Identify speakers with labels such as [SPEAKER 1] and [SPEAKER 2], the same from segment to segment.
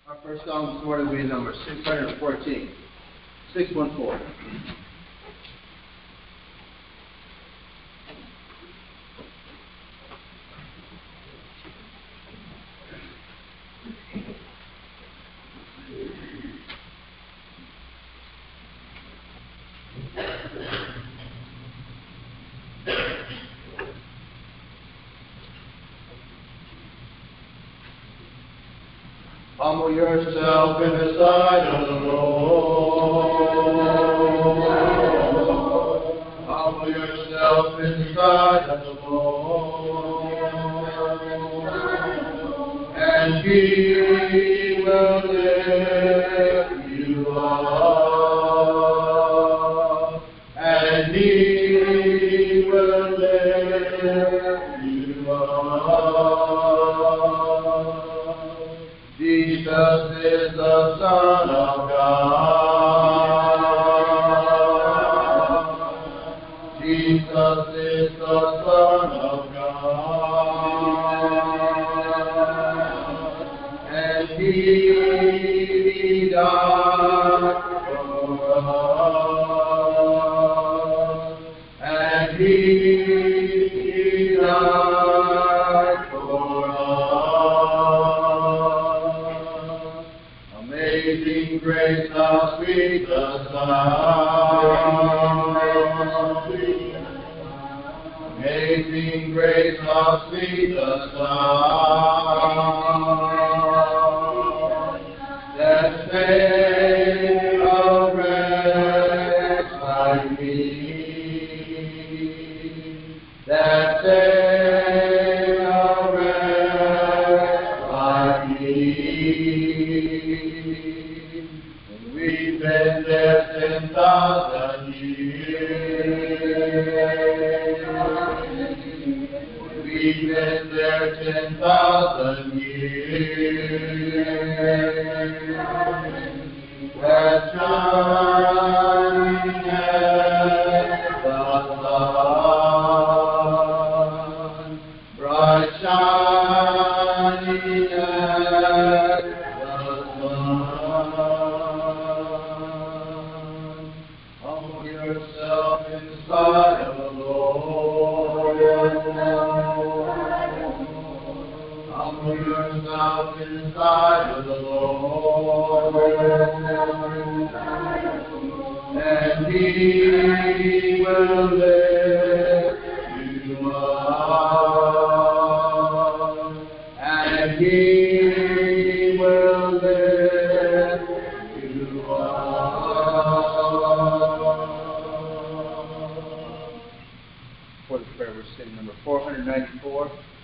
[SPEAKER 1] Our first song this morning will be number 614. 614. Humble yourself in the sight of the Lord. Humble yourself in the sight of the Lord. And He will lift you up. And He will lift you up. Jesus is the Son of God. Jesus is the Son of God. And He died for us. And He died for us. Amazing grace, how sweet the sound. Amazing grace, how sweet the sound. That saved a wretch like me. That saved a wretch like me. We've been there 10,000 years. We've been there 10,000 years. That shining as the sun, bright shining as the sun. Humble yourself in the sight of the Lord. Humble yourself in the sight of the Lord. And He will lift you up. And He will lift you up. For the prayer, we're sitting number 494.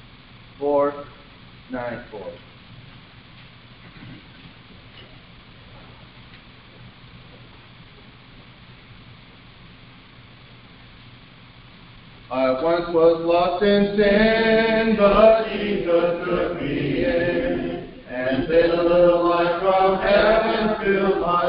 [SPEAKER 1] 494. I once was lost in sin, but Jesus took me in, and then a little light from heaven filled my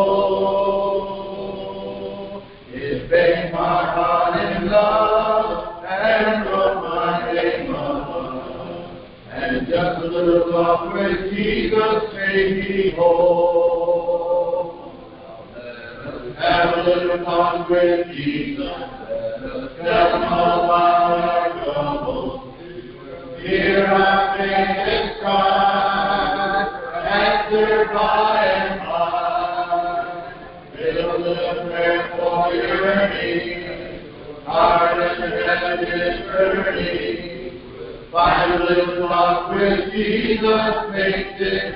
[SPEAKER 1] soul. It bathed my heart in love, and wrote my name above, and just a little talk with Jesus made me whole. Let us have a little talk with Jesus. Tell him all about our troubles. Hear our faintest cry, answered by and by. Little prayer for your need. Heart and head is burning. Find a little talk with Jesus, makes it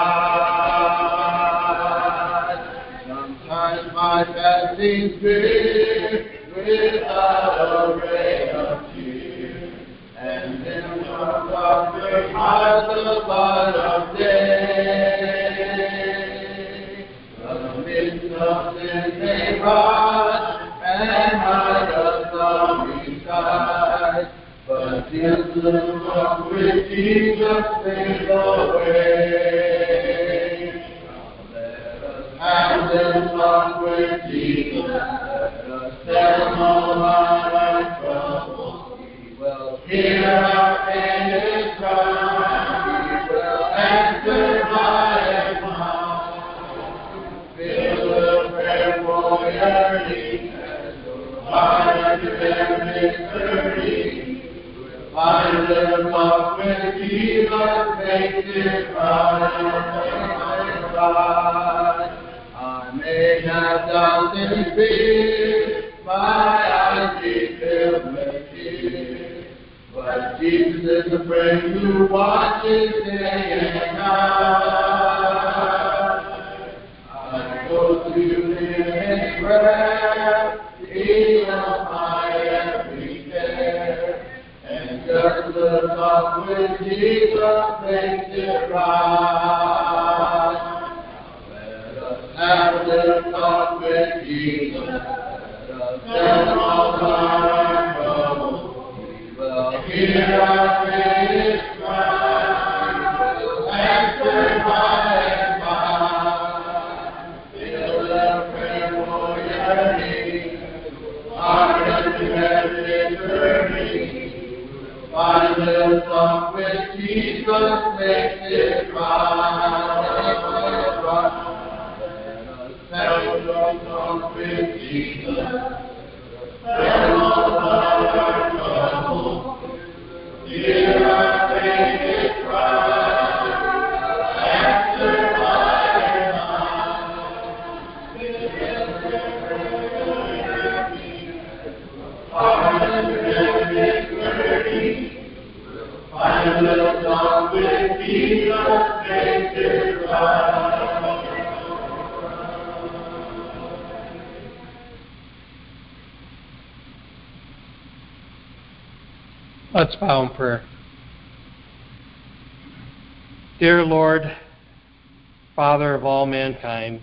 [SPEAKER 1] right. Sometimes my path seems big, without a ray of tears, and then from darkness hides the light of day. The midst of sin may rise, and hide us from his sight, but this little talk with Jesus saves the way. Let us have a little talk with Jesus. Tell him all about our troubles. He will hear our faintest cry. He will answer by and Jesus makes it right. I may have doubts and fear, my eyes be filled with tears, but Jesus is a friend who watches day and night. I go to him in prayer, he will my every care, and just the talk with Jesus makes it right. Have a little talk with Jesus. Let us tell all our troubles. He will hear our faintest cry. He will answer by and by. Feel the prayer for your need. Our resurrected journey. Find a little talk with Jesus makes it right. Have a talk with Jesus. Tell all our troubles. Hear our faintest cry. Answer by and by. Our resurrected journey. Find a little talk with Jesus makes it right.
[SPEAKER 2] Let's bow in prayer. Dear Lord, Father of all mankind,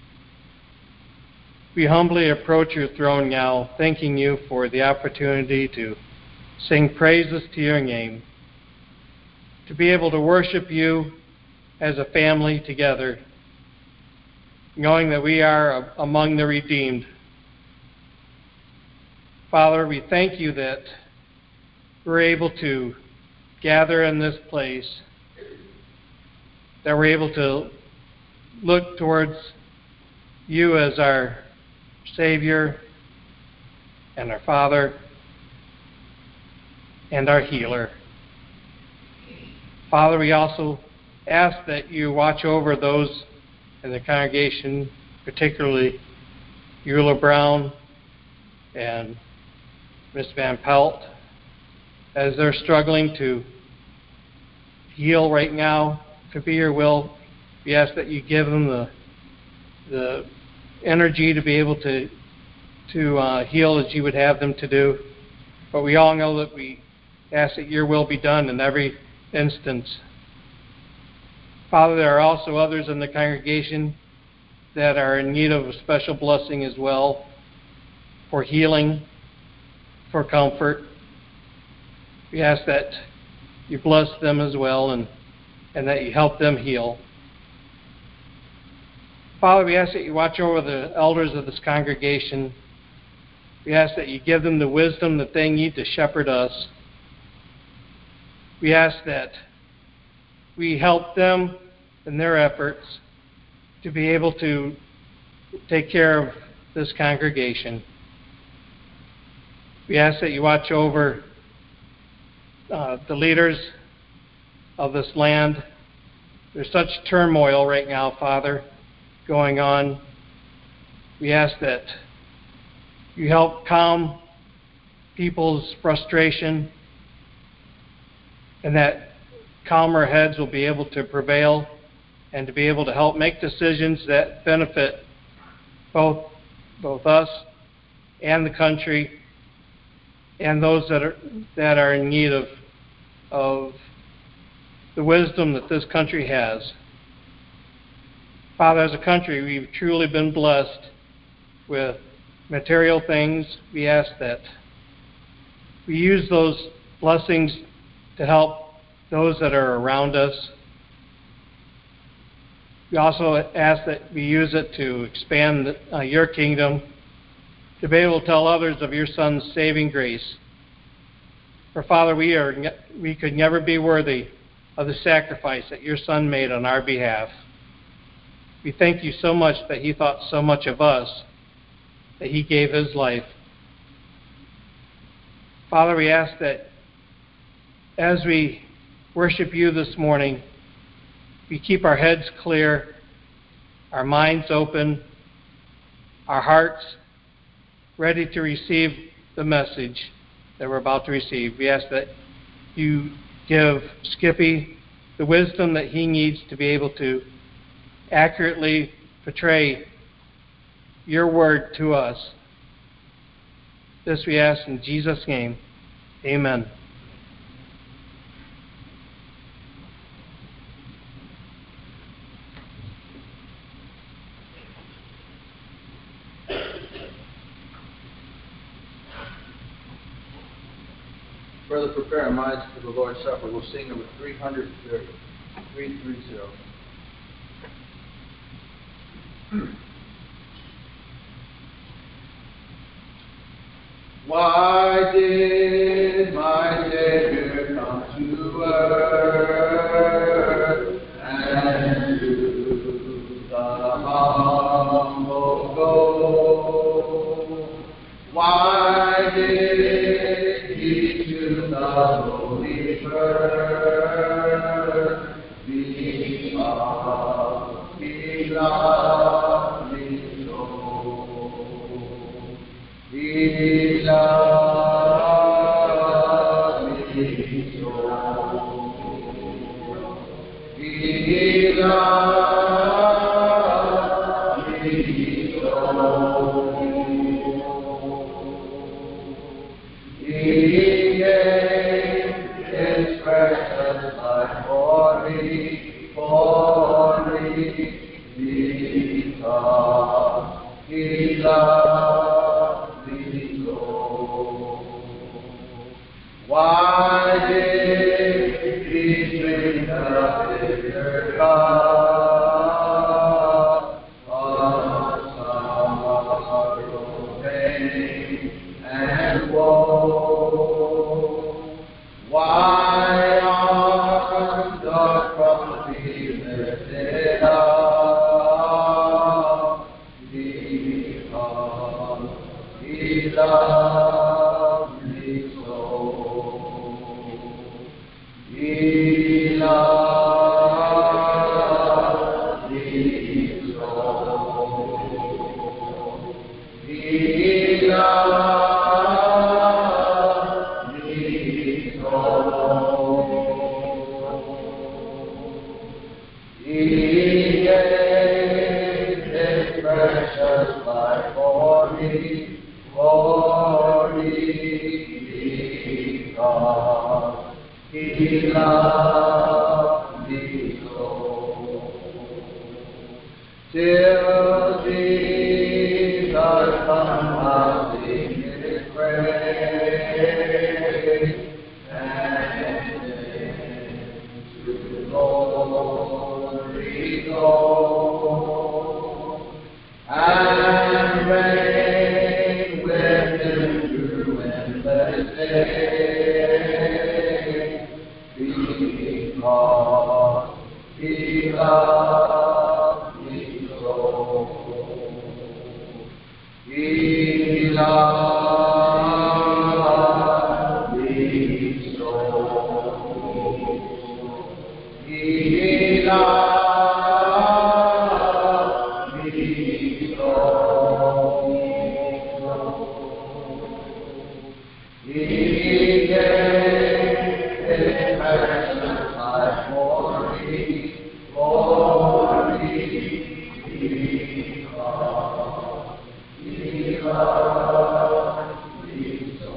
[SPEAKER 2] we humbly approach your throne now, thanking you for the opportunity to sing praises to your name, to be able to worship you as a family together, knowing that we are among the redeemed. Father, we thank you that we're able to gather in this place, that we're able to look towards you as our Savior and our Father and our healer. Father, we also ask that you watch over those in the congregation, particularly Eula Brown and Miss Van Pelt, as they're struggling to heal right now. To be your will, we ask that you give them the energy to be able to heal as you would have them to do. But we all know that we ask that your will be done in every instance. Father, there are also others in the congregation that are in need of a special blessing as well, for healing, for comfort. We ask that you bless them as well and that you help them heal. Father, we ask that you watch over the elders of this congregation. We ask that you give them the wisdom that they need to shepherd us. We ask that we help them in their efforts to be able to take care of this congregation. We ask that you watch over the leaders of this land. There's such turmoil right now, Father, going on. We ask that you help calm people's frustration and that calmer heads will be able to prevail and to be able to help make decisions that benefit both us and the country and those that are in need of the wisdom that this country has. Father, as a country, we've truly been blessed with material things. We ask that we use those blessings to help those that are around us. We also ask that we use it to expand your kingdom, to be able to tell others of your Son's saving grace. For Father, we could never be worthy of the sacrifice that your Son made on our behalf. We thank you so much that he thought so much of us, that he gave his life. Father, we ask that as we worship you this morning, we keep our heads clear, our minds open, our hearts ready to receive the message that we're about to receive. We ask that you give Skippy the wisdom that he needs to be able to accurately portray your word to us. This we ask in Jesus' name. Amen.
[SPEAKER 1] Further prepare our minds for the Lord's Supper. We'll sing number 330. 330. Why did my Savior come to earth and to the humble go? Why did he to the lowly birth? Because he loved me so. He loved me so. He loved me so. He gave his precious life for me, because he loved me so. Why did he drink the bitter cup of sorrow, pain, and woe? Why on the cross he lifted up? Because he loved me so. He loved me so. He loved me so. He gave his precious life for me, because he loved me so. Till Jesus come, I'll sing his praise, and to glory go, and reign with him through endless days, because he loved me so. He loved me so. He loved me so. He gave his precious life for me, because he loved me so.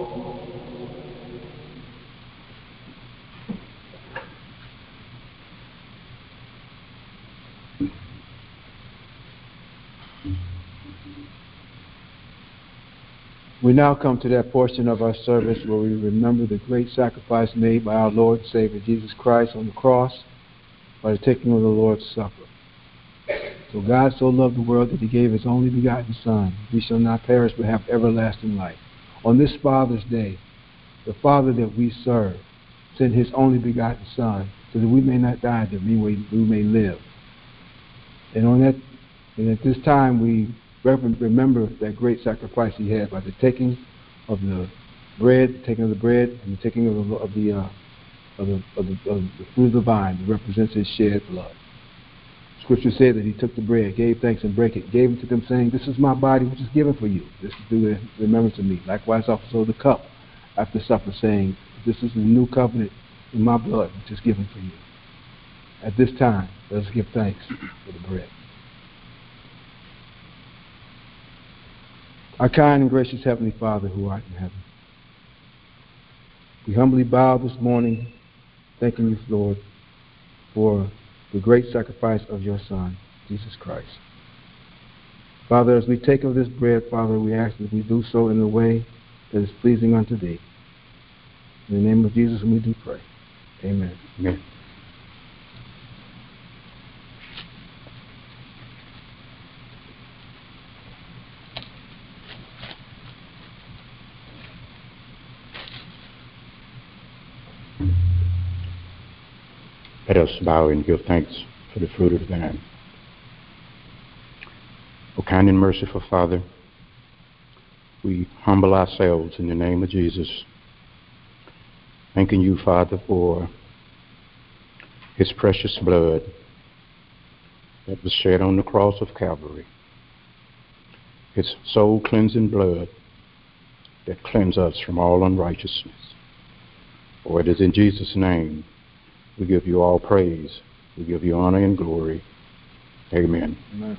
[SPEAKER 3] We now come to that portion of our service where we remember the great sacrifice made by our Lord and Savior Jesus Christ on the cross by the taking of the Lord's Supper. So God so loved the world that he gave his only begotten Son. We shall not perish but have everlasting life. On this Father's Day, the Father that we serve sent his only begotten Son so that we may not die, that we may live. And at this time we remember that great sacrifice he had by the taking of the bread, and the taking of of the fruit of the vine that represents his shed blood. Scripture said that he took the bread, gave thanks and brake it, gave it to them, saying, "This is my body which is given for you. This is do in remembrance of me." Likewise also the cup after supper, saying, "This is the new covenant in my blood which is given for you." At this time, let us give thanks for the bread. Our kind and gracious Heavenly Father who art in heaven, we humbly bow this morning, thanking you, Lord, for the great sacrifice of your Son, Jesus Christ. Father, as we take of this bread, Father, we ask that we do so in a way that is pleasing unto thee. In the name of Jesus, we do pray. Amen.
[SPEAKER 4] Amen. Let us bow and give thanks for the fruit of the vine. O kind and merciful Father, we humble ourselves in the name of Jesus, thanking you, Father, for his precious blood that was shed on the cross of Calvary, his soul-cleansing blood that cleanses us from all unrighteousness. For it is in Jesus' name we give you all praise. We give you honor and glory. Amen.
[SPEAKER 3] Amen.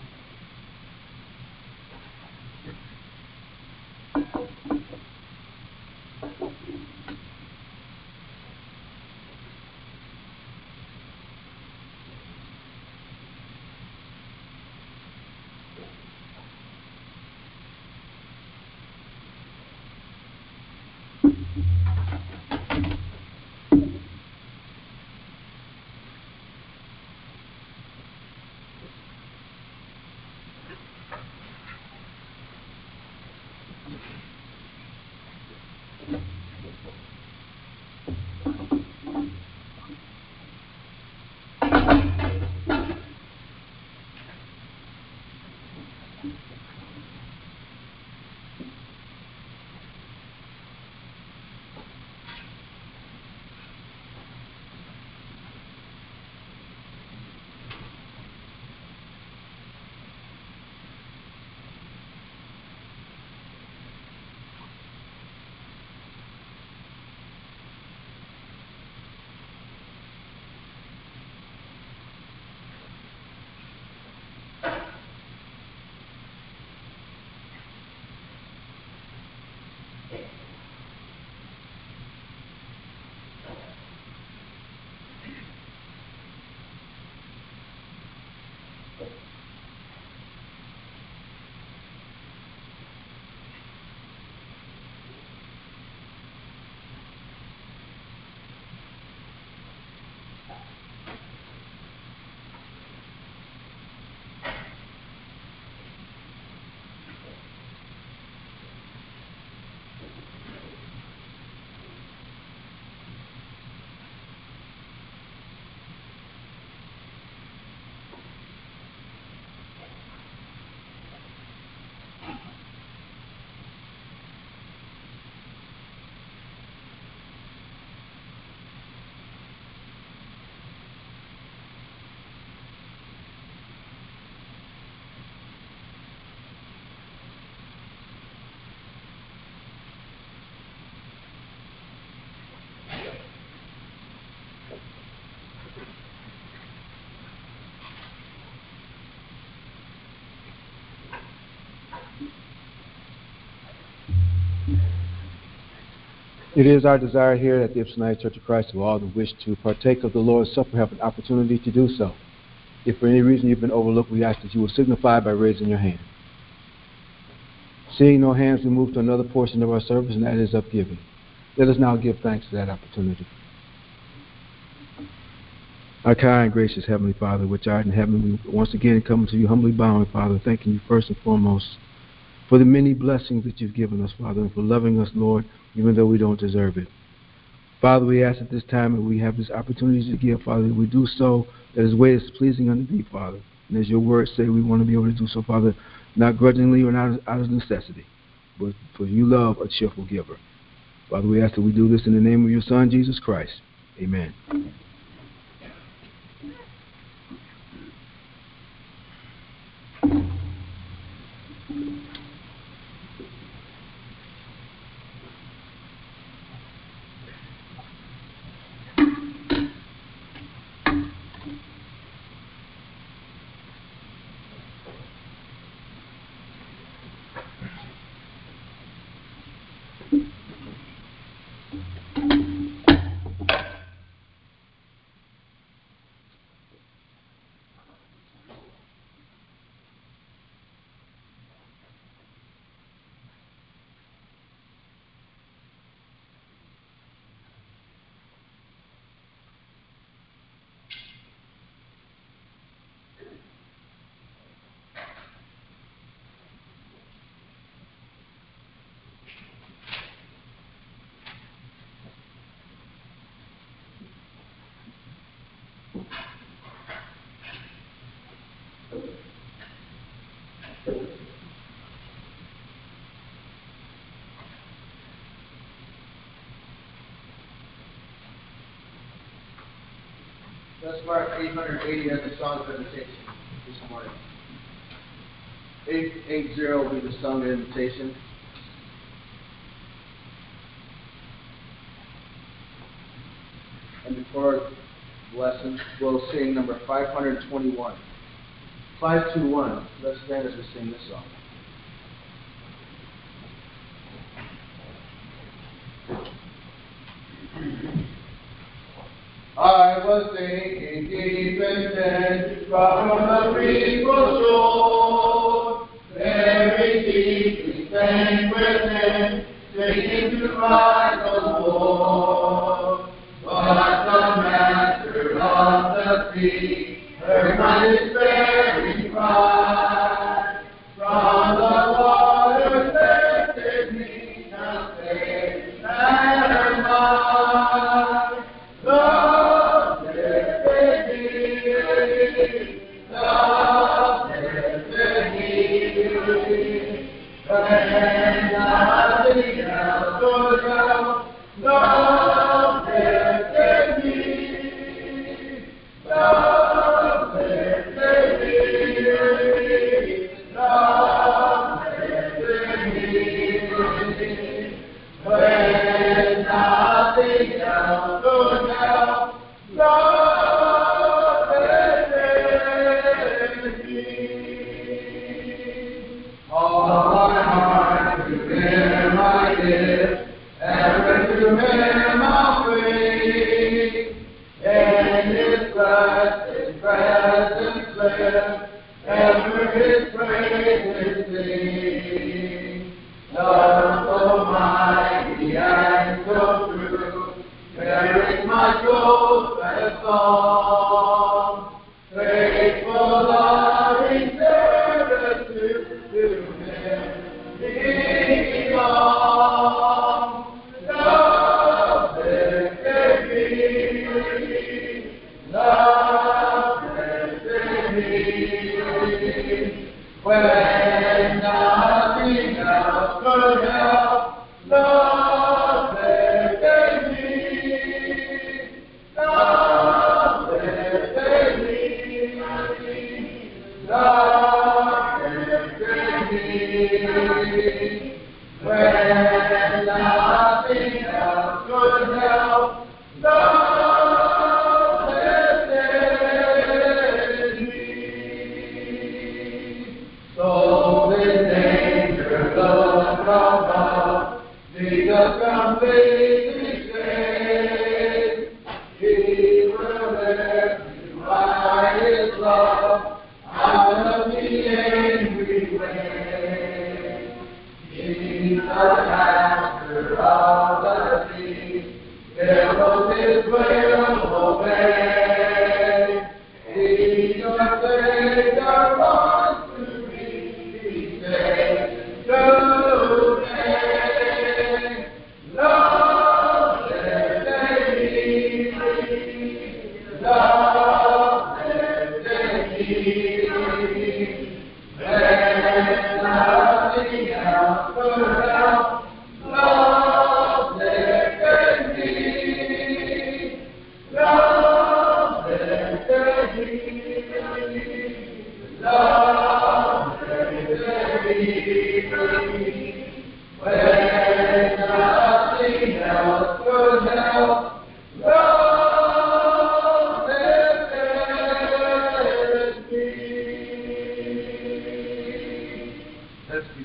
[SPEAKER 3] It is our desire here at the Ipswich United Church of Christ who all who wish to partake of the Lord's Supper have an opportunity to do so. If for any reason you've been overlooked, we ask that you will signify by raising your hand. Seeing no hands, we move to another portion of our service, and that is of giving. Let us now give thanks for that opportunity. Our kind and gracious Heavenly Father, which art in heaven, we once again come to you humbly bowing, Father, thanking you first and foremost for the many blessings that you've given us, Father, and for loving us, Lord, even though we don't deserve it. Father, we ask at this time that we have this opportunity to give, Father, that we do so that is way is pleasing unto thee, Father. And as your words say, we want to be able to do so, Father, not grudgingly or not out of necessity, but for you love a cheerful giver. Father, we ask that we do this in the name of your Son, Jesus Christ. Amen.
[SPEAKER 5] Let's mark 880 as the song of invitation this morning. 880 will be the song of invitation. And before the lesson, we'll sing number 521. 521. Let's stand as we sing this song. I was sinking deep in sin, far from the peaceful shore. Very deeply stained within, sinking to fight the war. But the Master of the sea heard my despairing cry. From the water lifted me, now safe and high. Love lifted me, love lifted me, when nothing else could help. Love lifted me, love lifted me, love lifted me, when nothing else could help. Love lifted me. All my heart to Him I give, ever to Him I'll bring. In His blessed presence live, ever His praises sing. Love so mighty and so true, there is my joyous song. Faithful, loving service to Him we belong. Love lifted me, love lifted me, when nothing else could help. Love lifted me, love lifted me, love lifted me, when nothing else could help. Love lifted me. So in danger, love from above, Jesus completely saved. He will lift you by His love out of the angry wave. He's the Master of the sea, billows His will obey. He's the Savior, wants to be saved today. Love
[SPEAKER 1] love and me.
[SPEAKER 5] Let's be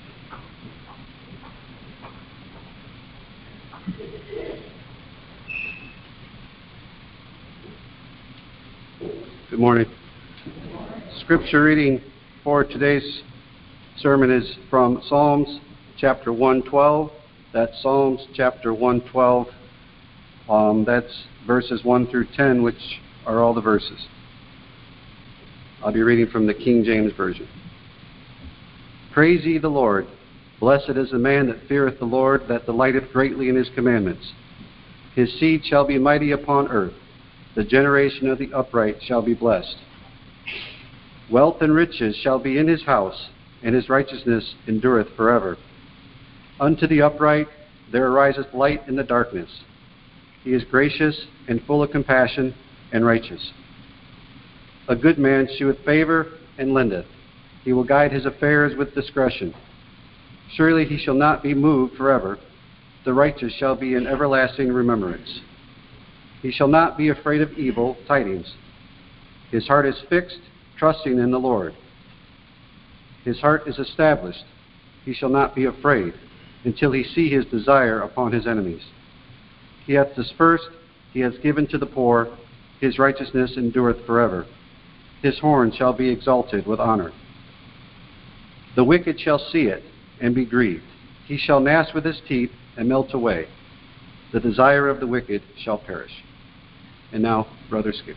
[SPEAKER 6] Good morning. Scripture reading for today's sermon is from Psalms chapter 112. That's Psalms chapter 112. That's verses 1 through 10, which are all the verses. I'll be reading from the King James Version. Praise ye the Lord. Blessed is the man that feareth the Lord, that delighteth greatly in his commandments. His seed shall be mighty upon earth. The generation of the upright shall be blessed. Wealth and riches shall be in his house, and his righteousness endureth forever. Unto the upright there ariseth light in the darkness. He is gracious and full of compassion and righteous. A good man sheweth favor and lendeth. He will guide his affairs with discretion. Surely he shall not be moved forever. The righteous shall be in everlasting remembrance. He shall not be afraid of evil tidings. His heart is fixed, trusting in the Lord. His heart is established. He shall not be afraid until he see his desire upon his enemies. He hath dispersed, he hath given to the poor. His righteousness endureth forever. His horn shall be exalted with honor. The wicked shall see it and be grieved. He shall gnash with his teeth and melt away. The desire of the wicked shall perish. And now, Brother Skip.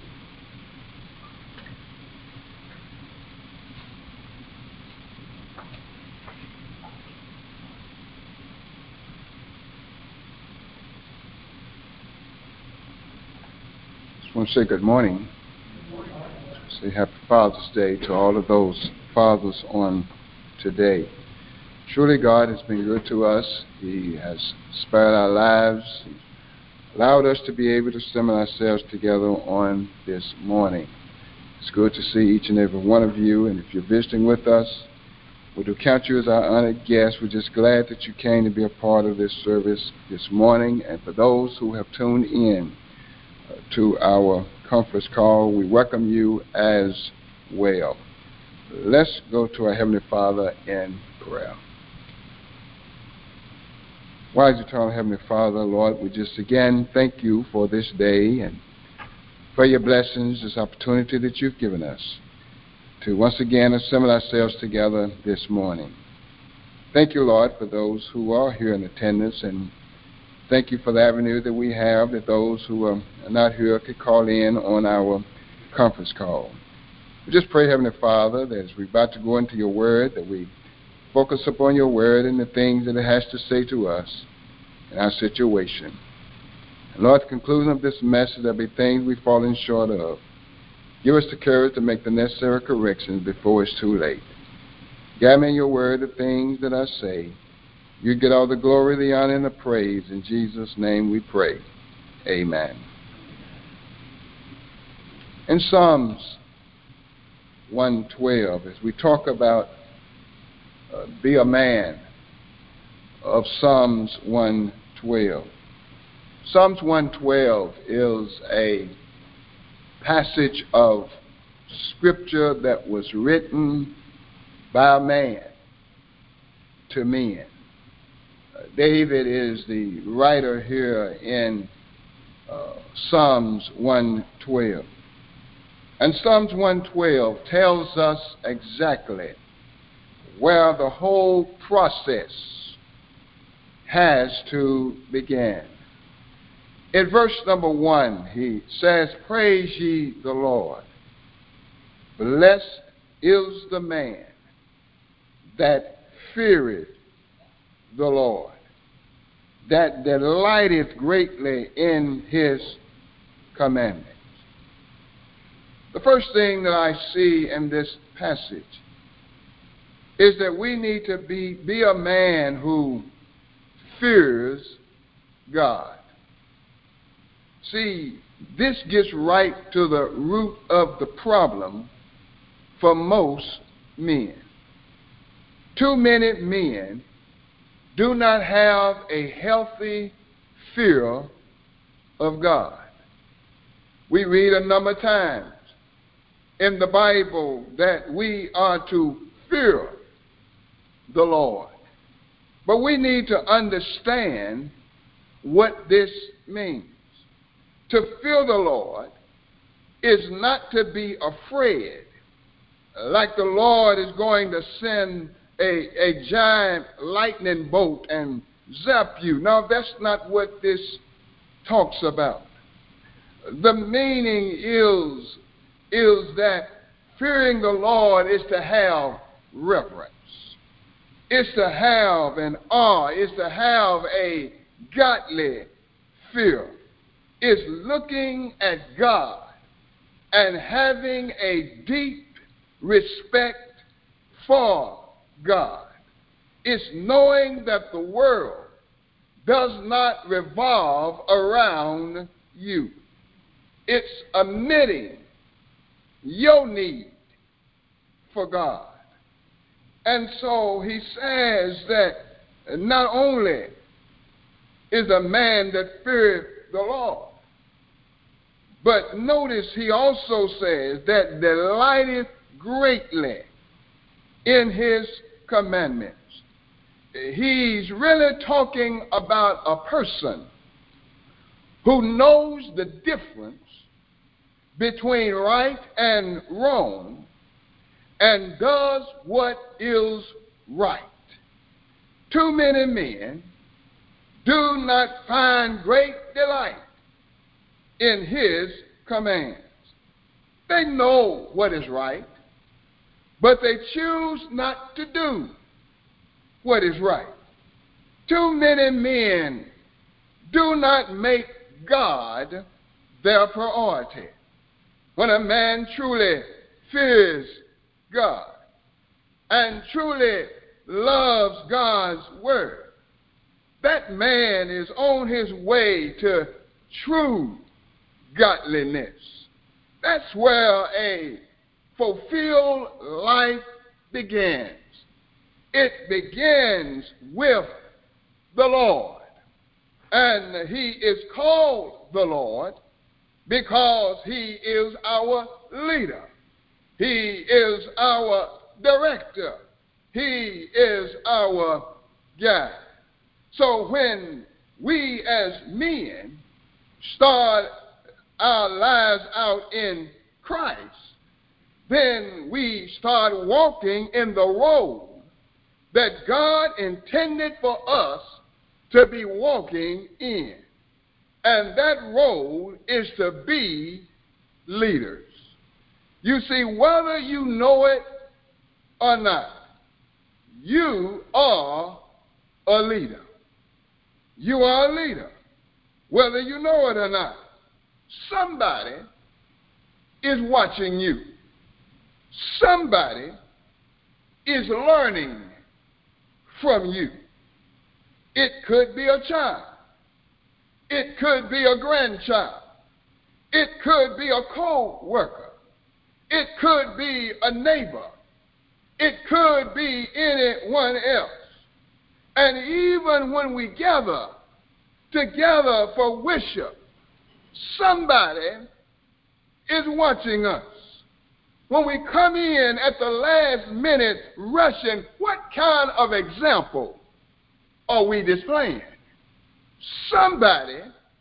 [SPEAKER 7] I want to say good morning. Say happy Father's Day to all of those fathers on today. Truly God has been good to us. He has spared our lives. He allowed us to be able to assemble ourselves together on this morning. It's good to see each and every one of you, and if you're visiting with us, we do count you as our honored guest. We're just glad that you came to be a part of this service this morning, and for those who have tuned in to our conference call, we welcome you as well. Let's go to our Heavenly Father in prayer. Wise eternal Heavenly Father, Lord, we just again thank you for this day and for your blessings, this opportunity that you've given us to once again assemble ourselves together this morning. Thank you, Lord, for those who are here in attendance, and thank you for the avenue that we have that those who are not here could call in on our conference call. We just pray, Heavenly Father, that as we're about to go into your word, that we focus upon your word and the things that it has to say to us in our situation. And Lord, at the conclusion of this message, there'll be things we've fallen short of. Give us the courage to make the necessary corrections before it's too late. Guide me in your word, the things that I say. You get all the glory, the honor, and the praise. In Jesus' name we pray. Amen. In Psalms 112, as we talk about be a man of Psalms 112. Psalms 112 is a passage of scripture that was written by a man to men. David is the writer here in Psalms 112. And Psalms 112 tells us exactly where the whole process has to begin. In verse number 1, he says, Praise ye the Lord. Blessed is the man that feareth the Lord, that delighteth greatly in his commandments. The first thing that I see in this passage is that we need to be a man who fears God. See, this gets right to the root of the problem for most men. Too many men do not have a healthy fear of God. We read a number of times in the Bible that we are to fear the Lord. But we need to understand what this means. To fear the Lord is not to be afraid, like the Lord is going to send a giant lightning bolt and zap you. Now, that's not what this talks about. The meaning is that fearing the Lord is to have reverence. It's to have an awe. It's to have a godly fear. It's looking at God and having a deep respect for God. It's knowing that the world does not revolve around you. It's admitting your need for God. And so he says that not only is a man that feareth the Lord, but notice he also says that delighteth greatly in his commandments. He's really talking about a person who knows the difference between right and wrong and does what is right. Too many men do not find great delight in his commands. They know what is right, but they choose not to do what is right. Too many men do not make God their priority. When a man truly fears God and truly loves God's word, that man is on his way to true godliness. That's where a fulfilled life begins. It begins with the Lord. And he is called the Lord because he is our leader. He is our director. He is our guide. So when we as men start our lives out in Christ, then we start walking in the road that God intended for us to be walking in. And that road is to be leaders. You see, whether you know it or not, you are a leader. You are a leader, whether you know it or not. Somebody is watching you. Somebody is learning from you. It could be a child. It could be a grandchild. It could be a co-worker. It could be a neighbor. It could be anyone else. And even when we gather together for worship, somebody is watching us. When we come in at the last minute rushing, what kind of example are we displaying? Somebody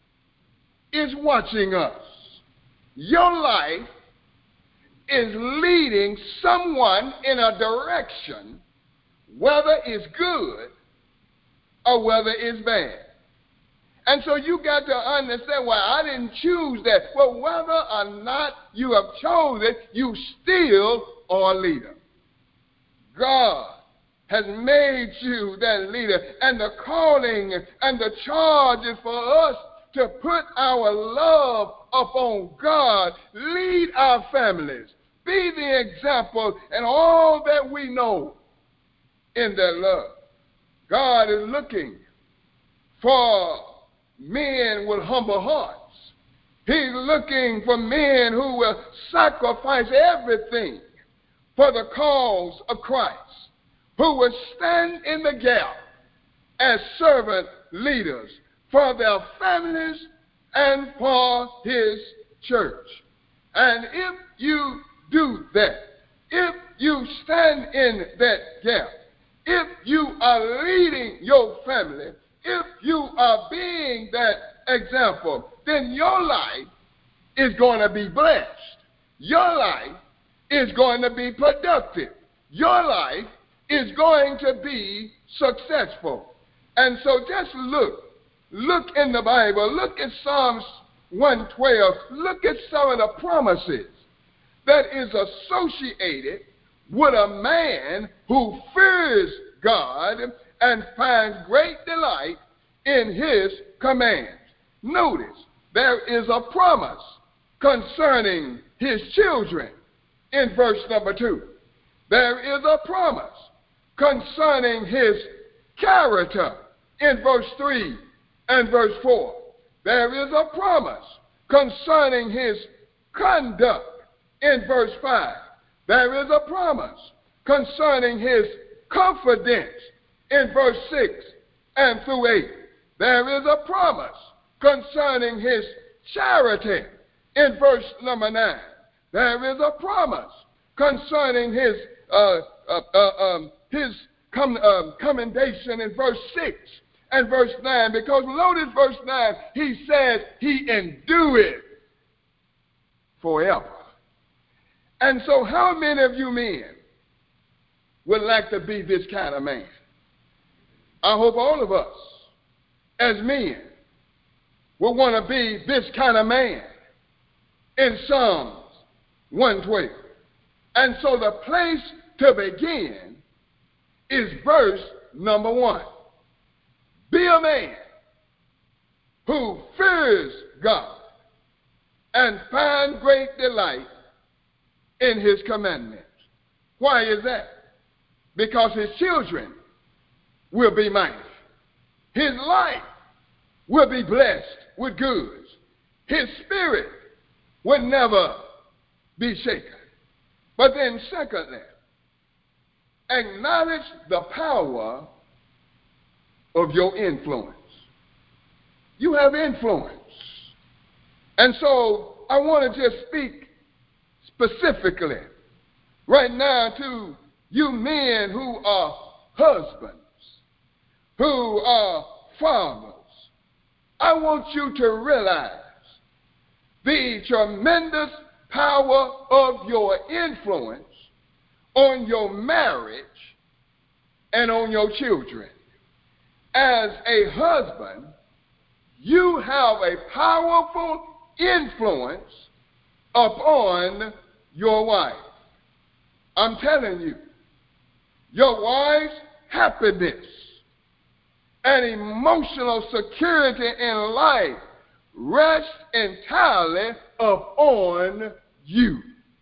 [SPEAKER 7] is watching us. Your life is leading someone in a direction, whether it's good or whether it's bad. And so you got to understand, well, I didn't choose that. Well, whether or not you have chosen it, you still are a leader. God has made you that leader. And the calling and the charge is for us to put our love upon God, lead our families, be the example in all that we know in their love. God is looking for men with humble hearts. He's looking for men who will sacrifice everything for the cause of Christ, who will stand in the gap as servant leaders for their families and for his church. And if you do that, if you stand in that gap, if you are leading your family, if you are being that example, then your life is going to be blessed. Your life is going to be productive. Your life is going to be successful. And so just look in the Bible, look at Psalms 112, look at some of the promises that is associated with a man who fears God and finds great delight in his commands. Notice, there is a promise concerning his children in verse number 2. There is a promise concerning his character in verse 3 and verse 4. There is a promise concerning his conduct in verse 5. There is a promise concerning his confidence in verse 6 and through 8. There is a promise concerning his charity in verse number 9. There is a promise concerning his commendation in verse 6 and verse 9, because notice verse 9, he said he endureth forever. And so how many of you men would like to be this kind of man? I hope all of us as men will want to be this kind of man in Psalms 112. And so the place to begin is verse number 1. Be a man who fears God and find great delight in his commandments. Why is that? Because his children will be mighty. His life will be blessed with goods. His spirit will never be shaken. But then secondly, acknowledge the power of your influence. You have influence. And so I want to just speak specifically right now to you men who are husbands, who are fathers. I want you to realize the tremendous power of your influence on your marriage and on your children. As a husband, you have a powerful influence upon your wife. I'm telling you, your wife's happiness and emotional security in life rests entirely upon you.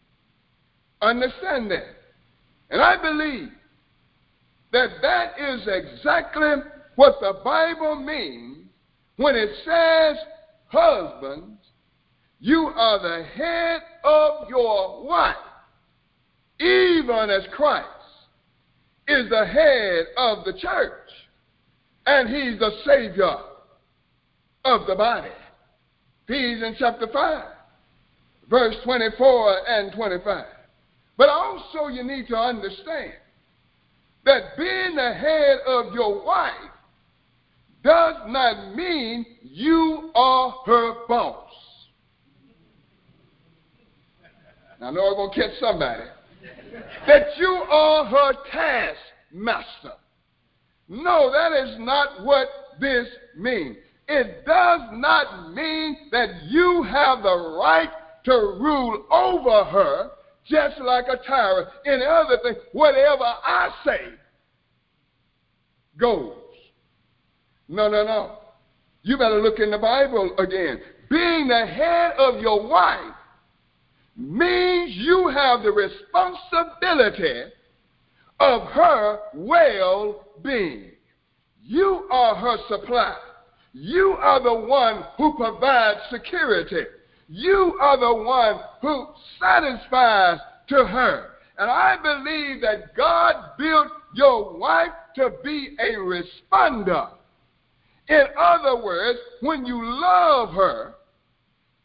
[SPEAKER 7] Understand that. And I believe that that is exactly what the Bible means when it says, husbands, you are the head of your wife, even as Christ is the head of the church, and he's the Savior of the body. Ephesians chapter 5, verse 24 and 25. But also you need to understand that being the head of your wife does not mean you are her boss. Now, I know I'm going to catch somebody. That you are her taskmaster. No, that is not what this means. It does not mean that you have the right to rule over her just like a tyrant. In other things, whatever I say goes. No. You better look in the Bible again. Being the head of your wife means you have the responsibility of her well-being. You are her supply. You are the one who provides security. You are the one who satisfies to her. And I believe that God built your wife to be a responder. In other words, when you love her,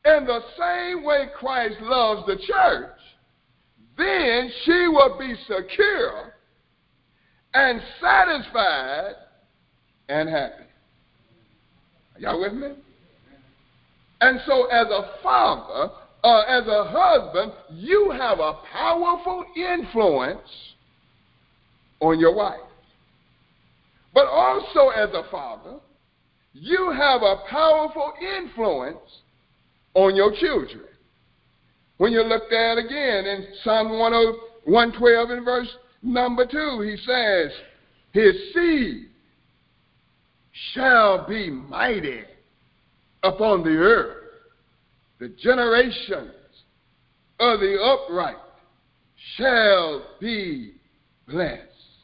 [SPEAKER 7] in the same way Christ loves the church, then she will be secure and satisfied and happy. Are y'all with me? And so as a father, as a husband, you have a powerful influence on your wife. But also as a father, you have a powerful influence on your children. When you look there again in Psalm 112 in verse number 2, he says, his seed shall be mighty upon the earth. The generations of the upright shall be blessed.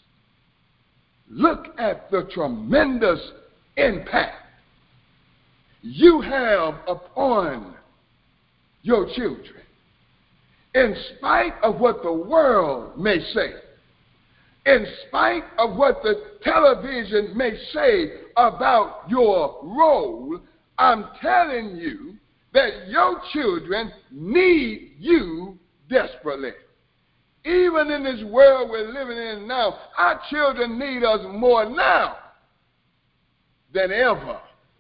[SPEAKER 7] Look at the tremendous impact you have upon your children. In spite of what the world may say, in spite of what the television may say about your role, I'm telling you that your children need you desperately. Even in this world we're living in now, our children need us more now than ever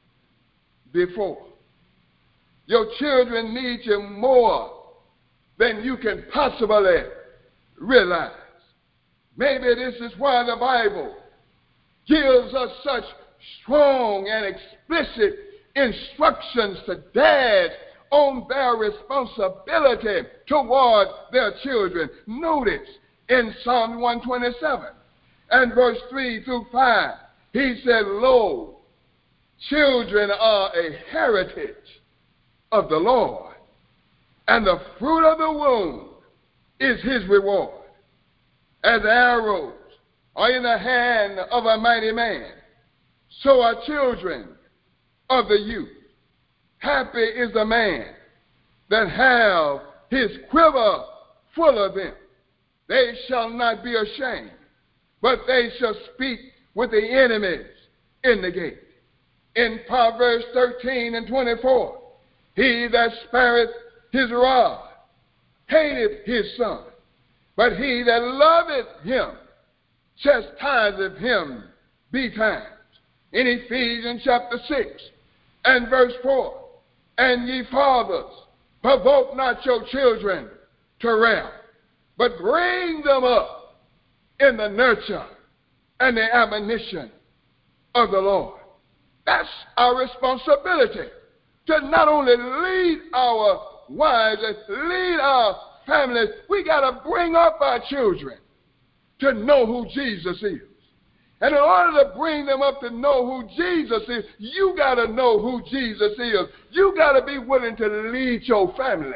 [SPEAKER 7] before. Your children need you more than you can possibly realize. Maybe this is why the Bible gives us such strong and explicit instructions to dads on their responsibility toward their children. Notice in Psalm 127 and verse 3 through 5, he said, lo, children are a heritage of the Lord, and the fruit of the womb is his reward. As arrows are in the hand of a mighty man, so are children of the youth. Happy is the man that have his quiver full of them. They shall not be ashamed, but they shall speak with the enemies in the gate. In Proverbs 13 and 24, he that spareth his rod hateth his son, but he that loveth him chastiseth him betimes. In Ephesians chapter 6 and verse 4, and ye fathers, provoke not your children to wrath, but bring them up in the nurture and the admonition of the Lord. That's our responsibility, to not only lead our wives and lead our families, we got to bring up our children to know who Jesus is. And in order to bring them up to know who Jesus is, you got to know who Jesus is. You got to be willing to lead your family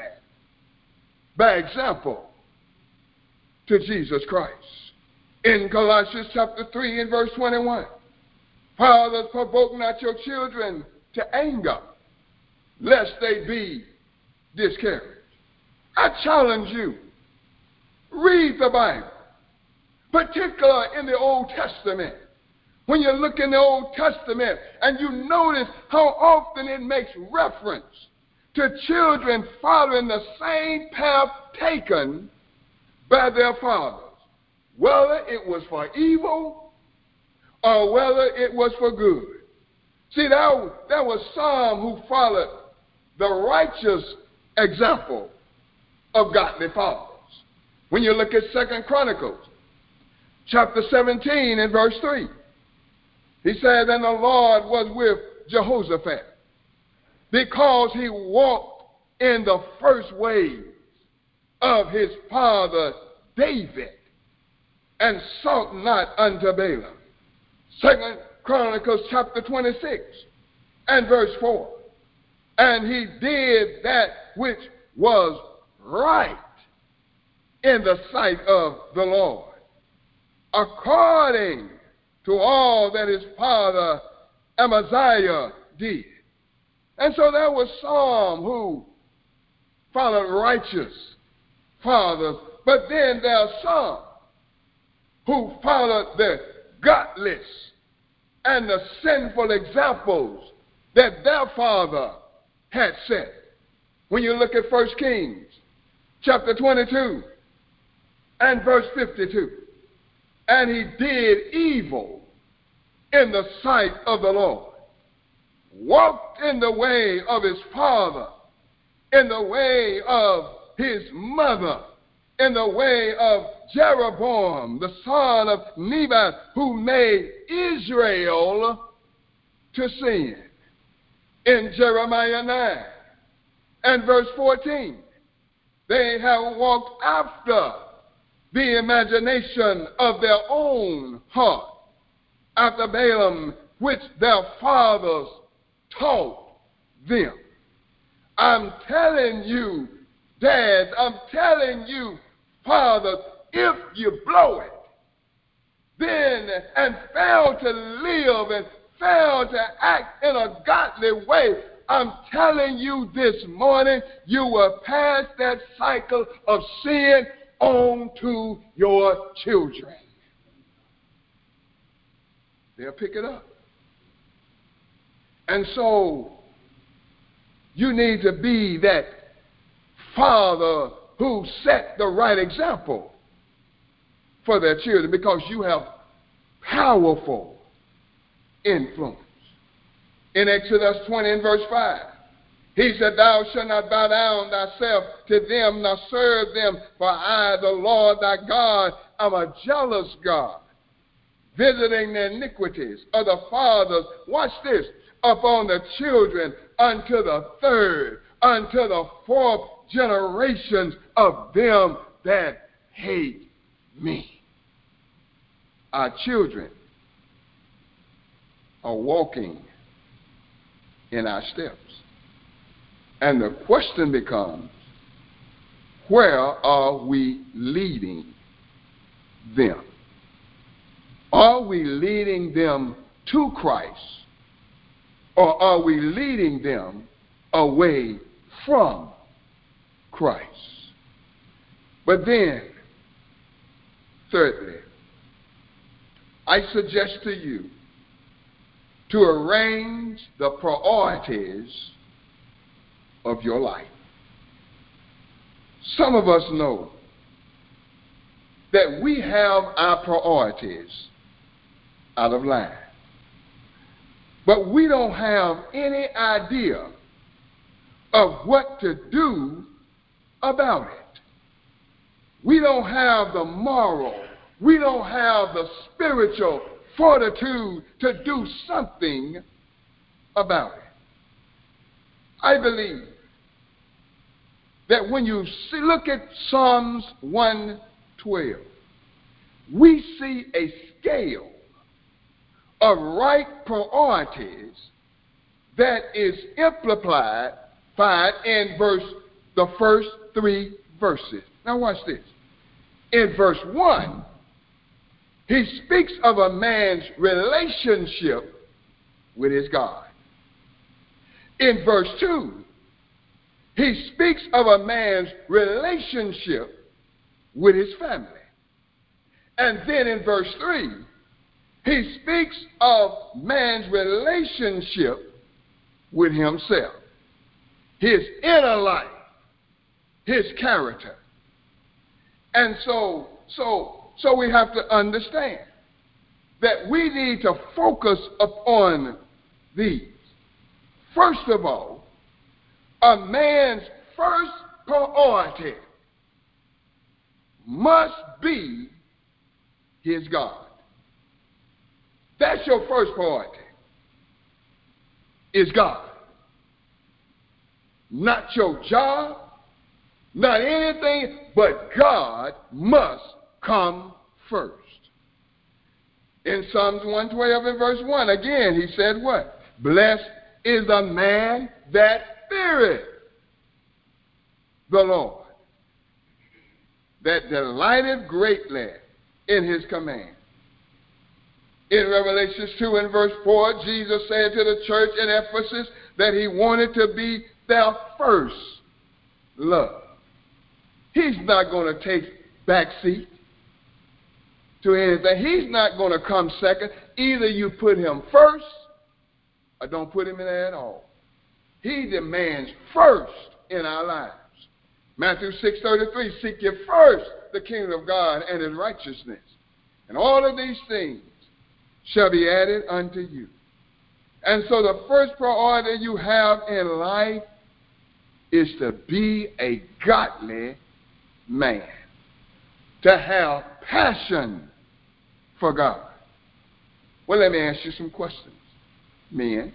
[SPEAKER 7] by example to Jesus Christ. In Colossians chapter 3 and verse 21, fathers, provoke not your children to anger, lest they be discouraged. I challenge you, read the Bible, particularly in the Old Testament. When you look in the Old Testament and you notice how often it makes reference to children following the same path taken by their fathers, whether it was for evil or whether it was for good. See, there was some who followed the righteous example of godly fathers. When you look at 2 Chronicles chapter 17 and verse 3, he said, and the Lord was with Jehoshaphat, because he walked in the first ways of his father David, and sought not unto Balaam. 2 Chronicles chapter 26 and verse 4. And he did that which was right in the sight of the Lord, according to all that his father Amaziah did. And so there was some who followed righteous fathers, but then there are some who followed the godless and the sinful examples that their father had set. When you look at 1 Kings, chapter 22, and verse 52, and he did evil in the sight of the Lord, walked in the way of his father, in the way of his mother, in the way of Jeroboam, the son of Nebat, who made Israel to sin. In Jeremiah 9 and verse 14, they have walked after the imagination of their own heart, after Balaam, which their fathers taught them. I'm telling you, dads, I'm telling you, fathers, if you blow it, then and fail to live and fail to act in a godly way, I'm telling you this morning, you will pass that cycle of sin on to your children. They'll pick it up. And so you need to be that father who set the right example for their children, because you have powerful influence. In Exodus 20 and verse 5, he said, thou shalt not bow down thyself to them, nor serve them, for I, the Lord thy God, am a jealous God, visiting the iniquities of the fathers, watch this, upon the children unto the third, unto the fourth generations of them that hate me. Our children are walking in our steps. And the question becomes, where are we leading them? Are we leading them to Christ, or are we leading them away from Christ? But then, thirdly, I suggest to you to arrange the priorities of your life. Some of us know that we have our priorities out of line, but we don't have any idea of what to do about it. We don't have the moral, we don't have the spiritual fortitude to do something about it. I believe that when you look at Psalms 112, we see a scale of right priorities that is amplified in the first three verses. Now watch this. In verse 1, he speaks of a man's relationship with his God. In verse 2, he speaks of a man's relationship with his family. And then in verse 3, he speaks of man's relationship with himself, his inner life, his character. And so we have to understand that we need to focus upon these. First of all, a man's first priority must be his God. That's your first priority, is God. Not your job, not anything, but God must come first. In Psalms 112 and verse 1, again, he said what? Blessed is the man that feareth the Lord, that delighteth greatly in his command. In Revelation 2 and verse 4, Jesus said to the church in Ephesus that he wanted to be their first love. He's not going to take back seat to anything. He's not going to come second. Either you put him first or don't put him in there at all. He demands first in our lives. Matthew 6:33, seek ye first the kingdom of God and his righteousness, and all of these things shall be added unto you. And so the first priority you have in life is to be a godly man, to have passion for God. Well, let me ask you some questions, men.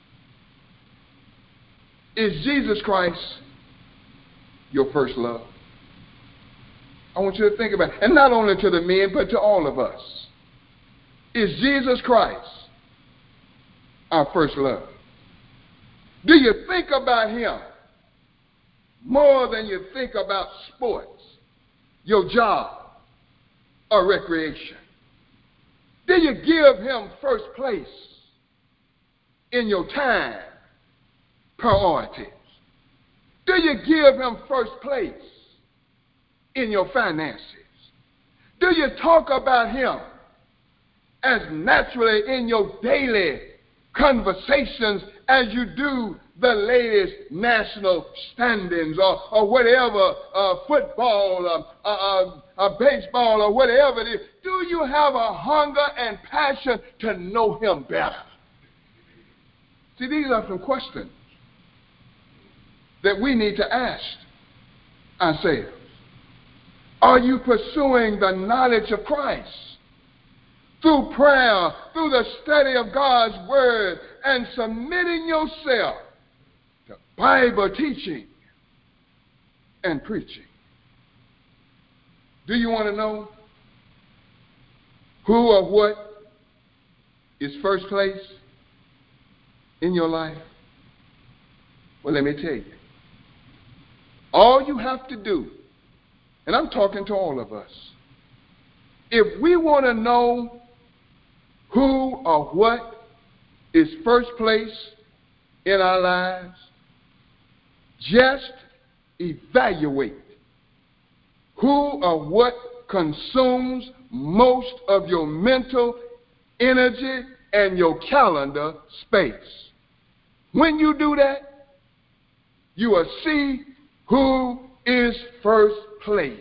[SPEAKER 7] Is Jesus Christ your first love? I want you to think about it. And not only to the men, but to all of us. Is Jesus Christ our first love? Do you think about him more than you think about sports, your job, or recreation? Do you give him first place in your time priorities? Do you give him first place in your finances? Do you talk about him as naturally in your daily conversations as you do the latest national standings or whatever, football, baseball, or whatever it is? Do you have a hunger and passion to know him better? See, these are some questions that we need to ask ourselves. Are you pursuing the knowledge of Christ through prayer, through the study of God's word, and submitting yourself to Bible teaching and preaching? Do you want to know who or what is first place in your life? Well, let me tell you. All you have to do, and I'm talking to all of us, if we want to know who or what is first place in our lives, just evaluate who or what consumes most of your mental energy and your calendar space. When you do that, you will see who is first place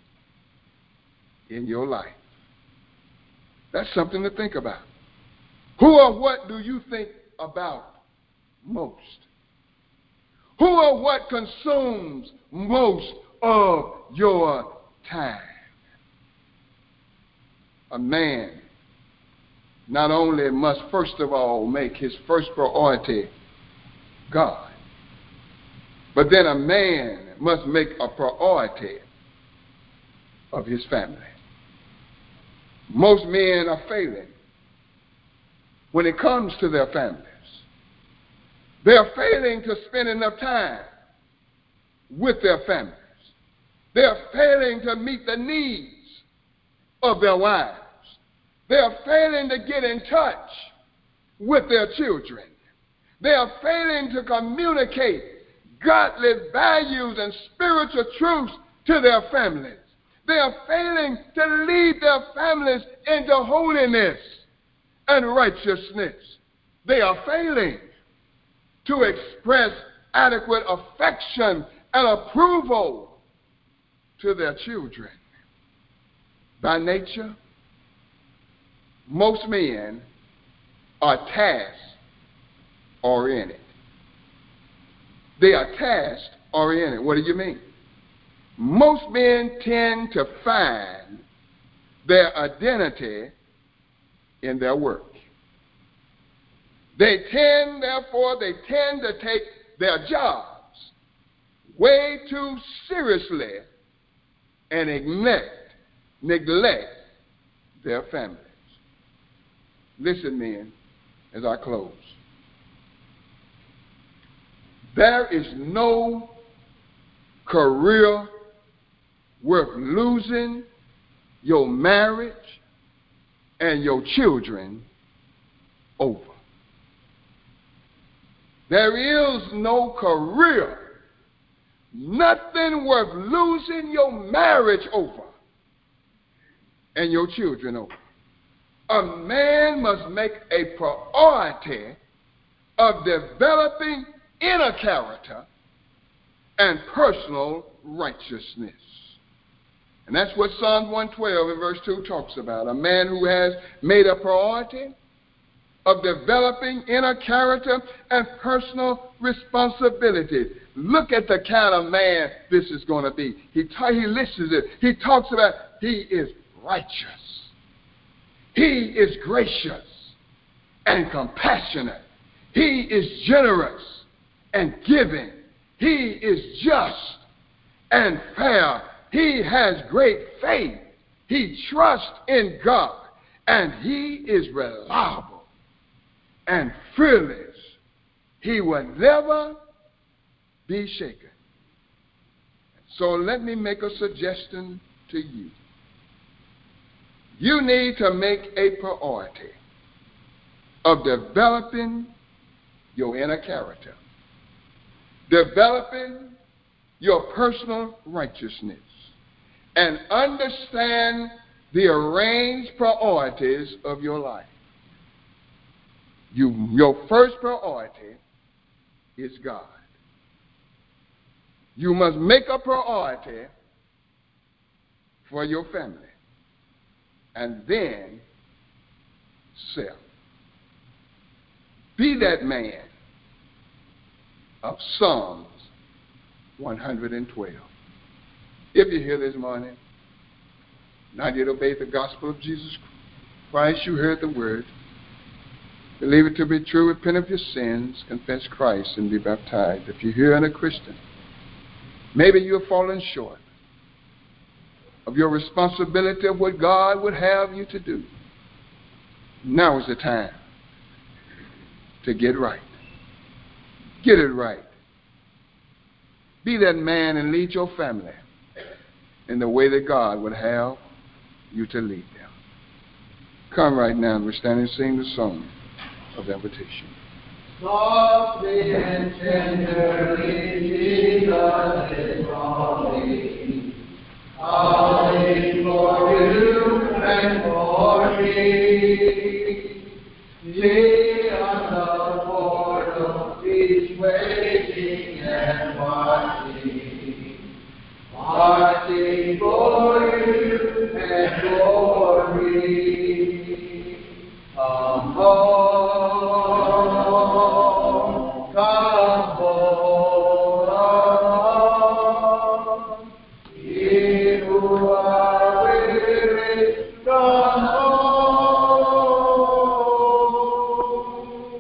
[SPEAKER 7] in your life. That's something to think about. Who or what do you think about most? Who or what consumes most of your time? A man not only must first of all make his first priority God, but then a man must make a priority of his family. Most men are failing when it comes to their families. They are failing to spend enough time with their families. They are failing to meet the needs of their wives. They are failing to get in touch with their children. They are failing to communicate godly values and spiritual truths to their families. They are failing to lead their families into holiness and righteousness. They are failing to express adequate affection and approval to their children. By nature, most men are task-oriented. They are task-oriented. What do you mean? Most men tend to find their identity in their work. They tend to take their jobs way too seriously and neglect their families. Listen, men, as I close. There is no career worth losing your marriage and your children over. There is no career, nothing worth losing your marriage over and your children over. A man must make a priority of developing inner character and personal righteousness. And that's what Psalm 112 in verse 2 talks about. A man who has made a priority of developing inner character and personal responsibility. Look at the kind of man this is going to be. He lists it. He talks about he is righteous. He is gracious and compassionate. He is generous and giving. He is just and fair. He has great faith. He trusts in God. And he is reliable and fearless. He will never be shaken. So let me make a suggestion to you. You need to make a priority of developing your inner character, developing your personal righteousness, and understand the arranged priorities of your life. Your first priority is God. You must make a priority for your family, and then self. Be that man of Psalms 112. If you're here this morning, not yet obeyed the gospel of Jesus Christ, you heard the word. Believe it to be true, repent of your sins, confess Christ, and be baptized. If you're here and a Christian, maybe you're falling short of your responsibility of what God would have you to do. Now is the time to get right. Get it right. Be that man and lead your family in the way that God would have you to lead them. Come right now and we're standing and sing the song of invitation.
[SPEAKER 1] Softly and tenderly, Jesus is calling, calling for you and for me. See on the portal, He's waiting and watching, watching for you and for me. Come home, come home. Ye who are weary, come home.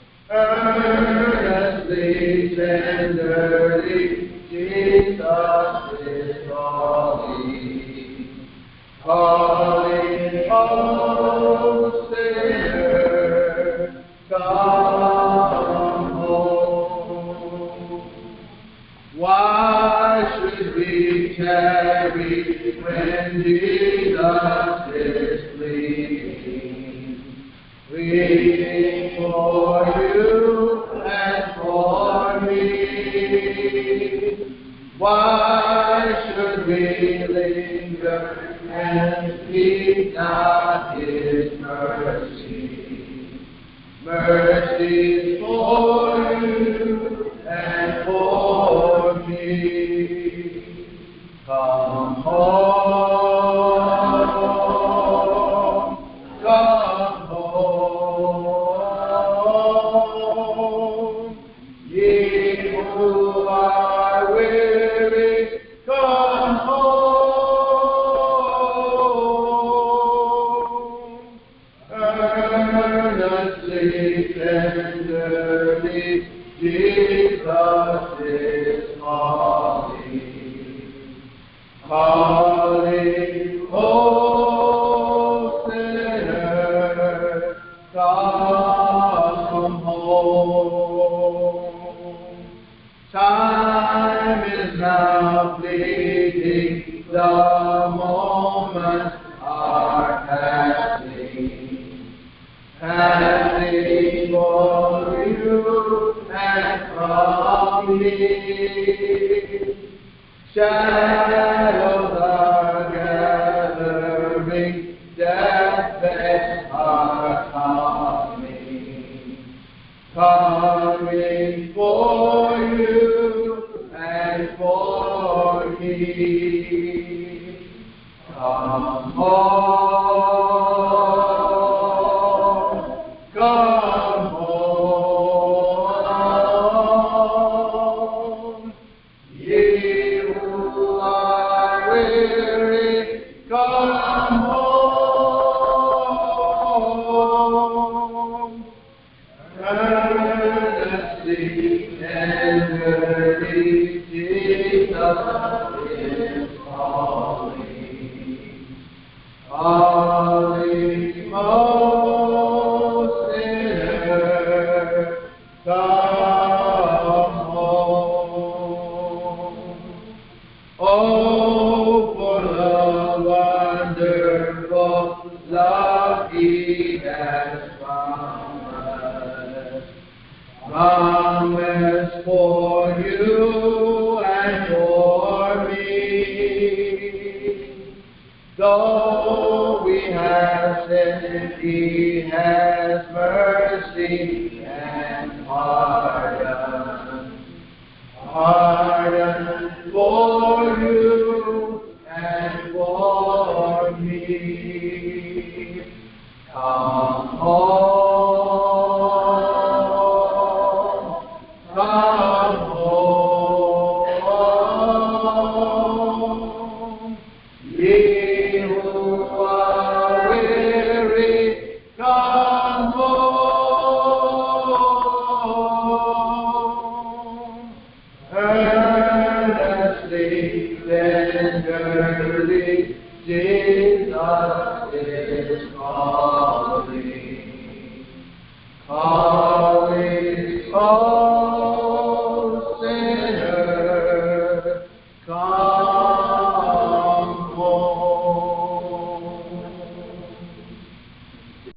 [SPEAKER 1] Earnestly, tenderly, Jesus is calling, calling, oh sinner, come home. Why should we tarry when Jesus is pleading, pleading for you and for me? Why should we linger and seek not His mercy? Mercy for you and for me. Come home, come home. Ye who are weary, come home. Earnestly, tenderly, Jesus is calling, calling, oh sinner, come home. Time is now fleeting, the moments are passing, passing for you and from me. Shadows are gathering, deathbeds are coming. what He has promised. Promise for you and for me. Though we have sinned, He has mercy and pardon. Pardon for you and for me. Come home, come home. Ye who are weary, come home. Earnestly, tenderly, Jesus is calling. Calling, calling.